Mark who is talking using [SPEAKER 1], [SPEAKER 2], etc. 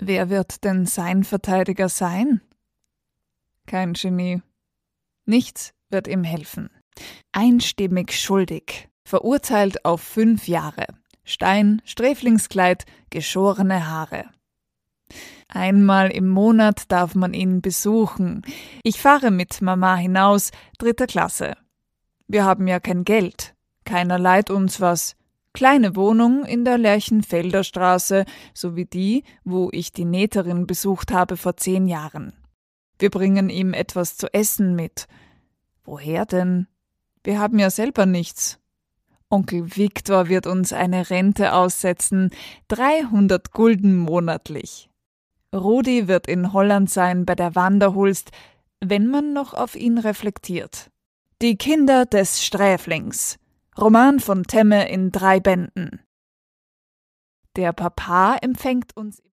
[SPEAKER 1] Wer wird denn sein Verteidiger sein? Kein Genie. Nichts wird ihm helfen. Einstimmig schuldig, verurteilt auf 5 Jahre. Stein, Sträflingskleid, geschorene Haare. Einmal im Monat darf man ihn besuchen. Ich fahre mit Mama hinaus, 3. Klasse. Wir haben ja kein Geld. Keiner leiht uns was. Kleine Wohnung in der Lerchenfelder Straße, so wie die, wo ich die Nähterin besucht habe vor 10 Jahren. Wir bringen ihm etwas zu essen mit. Woher denn? Wir haben ja selber nichts. Onkel Viktor wird uns eine Rente aussetzen, 300 Gulden monatlich. Rudi wird in Holland sein bei der Wanderhulst, wenn man noch auf ihn reflektiert. Die Kinder des Sträflings. Roman von Temme in 3 Bänden. Der Papa empfängt uns